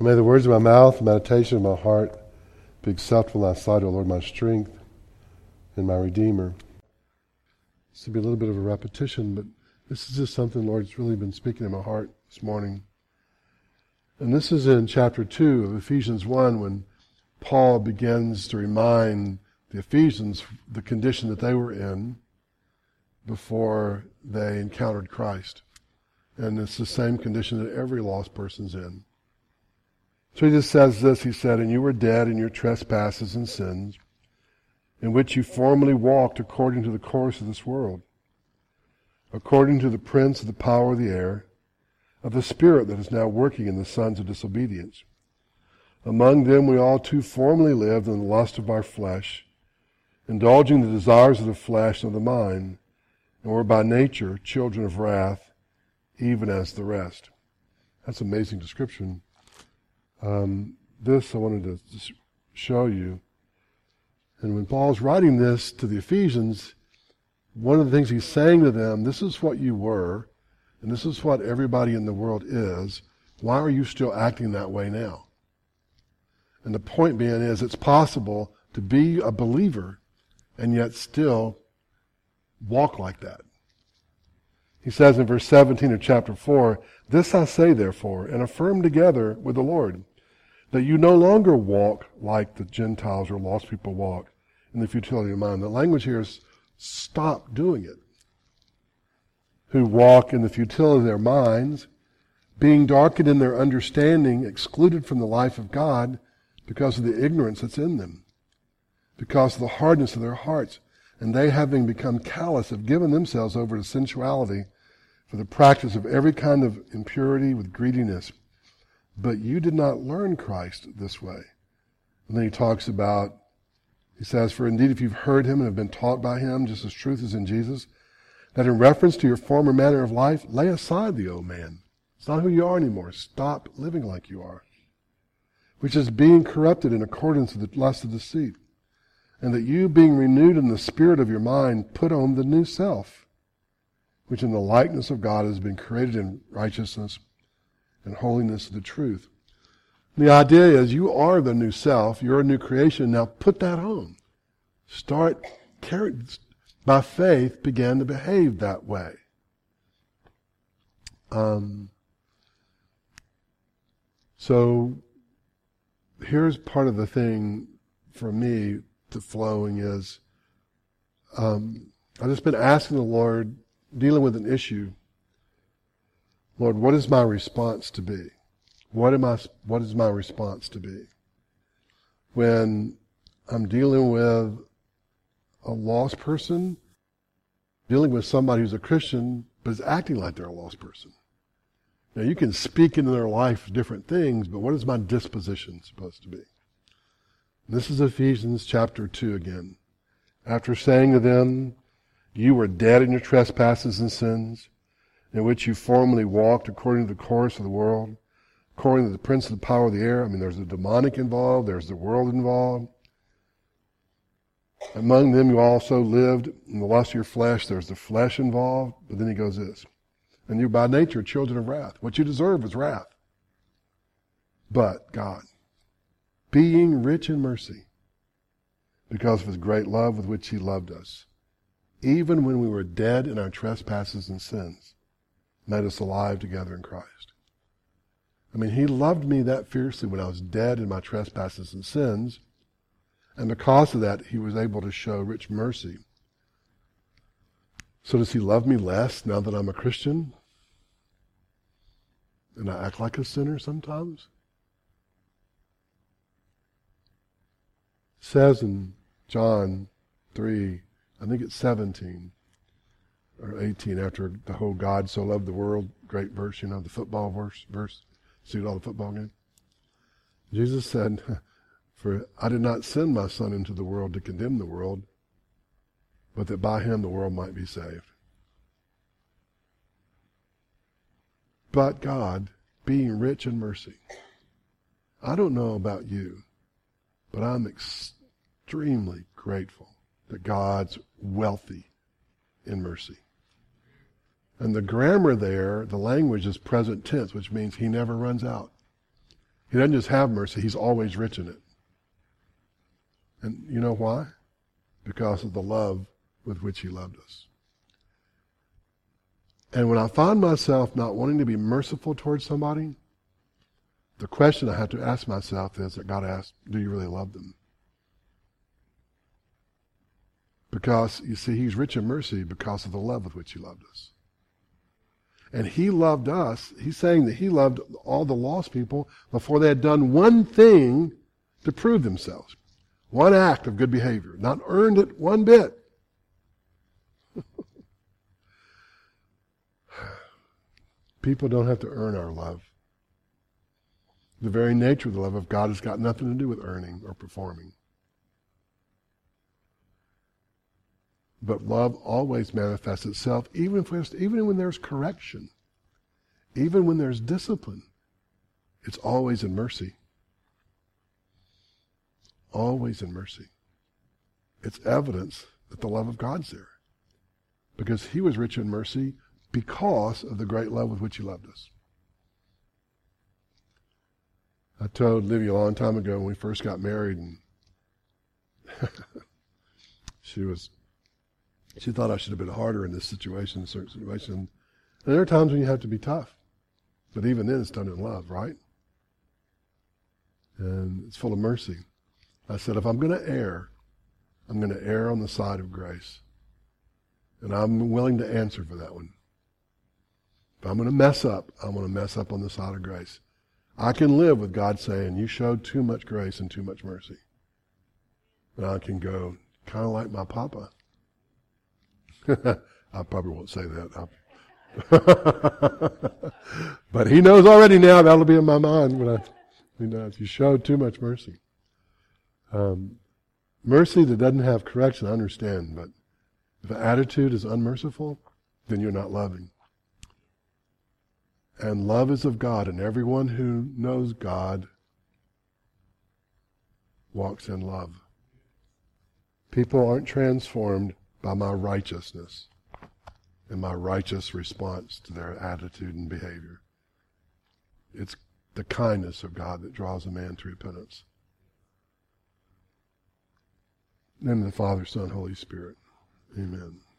And may the words of my mouth, the meditation of my heart be acceptable in thy sight, O Lord, my strength and my Redeemer. This will be a little bit of a repetition, but this is just something the Lord's really been speaking in my heart this morning. And this is in chapter 2 of Ephesians 1 when Paul begins to remind the Ephesians the condition that they were in before they encountered Christ. And it's the same condition that every lost person's in. So he just says this, he said, "And you were dead in your trespasses and sins, in which you formerly walked according to the course of this world, according to the prince of the power of the air, of the spirit that is now working in the sons of disobedience. Among them we all too formerly lived in the lust of our flesh, indulging the desires of the flesh and of the mind, and were by nature children of wrath, even as the rest." That's an amazing description. This I wanted to just show you. And when Paul's writing this to the Ephesians, one of the things he's saying to them, this is what you were, and this is what everybody in the world is. Why are you still acting that way now? And the point being is it's possible to be a believer and yet still walk like that. He says in verse 17 of chapter 4, "This I say therefore, and affirm together with the Lord, that you no longer walk like the Gentiles or lost people walk in the futility of mind." The language here is stop doing it. "Who walk in the futility of their minds, being darkened in their understanding, excluded from the life of God because of the ignorance that's in them, because of the hardness of their hearts. And they, having become callous, have given themselves over to sensuality for the practice of every kind of impurity with greediness. But you did not learn Christ this way." And then he talks about, he says, "For indeed if you've heard him and have been taught by him, just as truth is in Jesus, that in reference to your former manner of life, lay aside the old man." It's not who you are anymore. Stop living like you are. "Which is being corrupted in accordance with the lust of deceit. And that you, being renewed in the spirit of your mind, put on the new self, which in the likeness of God has been created in righteousness and holiness of the truth." The idea is you are the new self, you're a new creation, now put that on. Start carrying, by faith, begin to behave that way. So here's part of the thing for me to flowing is I've just been asking the Lord, dealing with an issue, Lord, what is my response to be? What is my response to be? When I'm dealing with a lost person, dealing with somebody who's a Christian, but is acting like they're a lost person. Now you can speak into their life different things, but what is my disposition supposed to be? This is Ephesians chapter 2 again. "After saying to them, you were dead in your trespasses and sins, in which you formerly walked according to the course of the world, according to the prince of the power of the air." I mean, there's the demonic involved, there's the world involved. "Among them you also lived in the lust of your flesh." There's the flesh involved. But then he goes this, "And you by nature children of wrath." What you deserve is wrath. "But God, being rich in mercy, because of his great love with which he loved us, even when we were dead in our trespasses and sins, made us alive together in Christ." I mean, he loved me that fiercely when I was dead in my trespasses and sins, and because of that, he was able to show rich mercy. So does he love me less now that I'm a Christian? And I act like a sinner sometimes? It says in John 3, I think it's 17 or 18, after the whole "God so loved the world," great verse, the football verse. See all the football game? Jesus said, "For I did not send my Son into the world to condemn the world, but that by him the world might be saved." But God, being rich in mercy. I don't know about you, but I'm extremely grateful that God's wealthy in mercy. And the grammar there, the language is present tense, which means he never runs out. He doesn't just have mercy, he's always rich in it. And you know why? Because of the love with which he loved us. And when I find myself not wanting to be merciful towards somebody, the question I have to ask myself is that God asks, do you really love them? Because, you see, he's rich in mercy because of the love with which he loved us. And he loved us. He's saying that he loved all the lost people before they had done one thing to prove themselves. One act of good behavior. Not earned it one bit. People don't have to earn our love. The very nature of the love of God has got nothing to do with earning or performing. But love always manifests itself, even when there's correction, even when there's discipline. It's always in mercy. Always in mercy. It's evidence that the love of God's there. Because he was rich in mercy because of the great love with which he loved us. I told Livy a long time ago when we first got married, and she thought I should have been harder in this situation, in certain situations. And there are times when you have to be tough. But even then it's done in love, right? And it's full of mercy. I said, if I'm going to err, I'm going to err on the side of grace. And I'm willing to answer for that one. If I'm going to mess up, I'm going to mess up on the side of grace. I can live with God saying, you showed too much grace and too much mercy. And I can go, kind of like my papa. I probably won't say that. But he knows already now. That'll be in my mind when if you showed too much mercy. Mercy that doesn't have correction, I understand. But if an attitude is unmerciful, then you're not loving. And love is of God, and everyone who knows God walks in love. People aren't transformed by my righteousness and my righteous response to their attitude and behavior. It's the kindness of God that draws a man to repentance. In the name of the Father, Son, Holy Spirit. Amen.